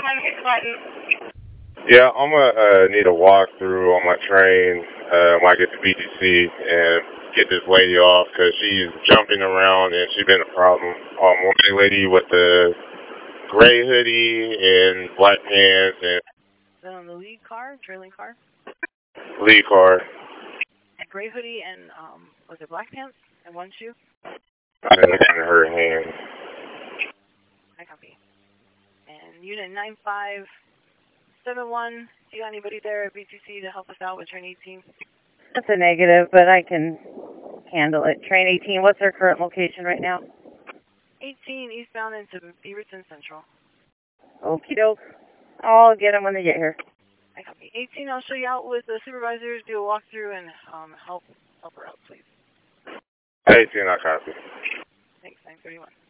Yeah, I'm gonna need a walkthrough on my train when I get to BTC and get this lady off because she's jumping around and she's been a problem. One lady with the gray hoodie and black pants and The lead car, trailing car? lead car. Gray hoodie and, was it black pants and one shoe? And in her hand. I copy. And unit 9571, do you got anybody there at BTC to help us out with train 18? That's a negative, but I can handle it. Train 18, what's our current location right now? 18 eastbound into Beaverton Central. Okie doke. I'll get them when they get here. I copy. 18, I'll show you out with the supervisors, do a walkthrough, and help her out, please. 18, I copy. Thanks, 931.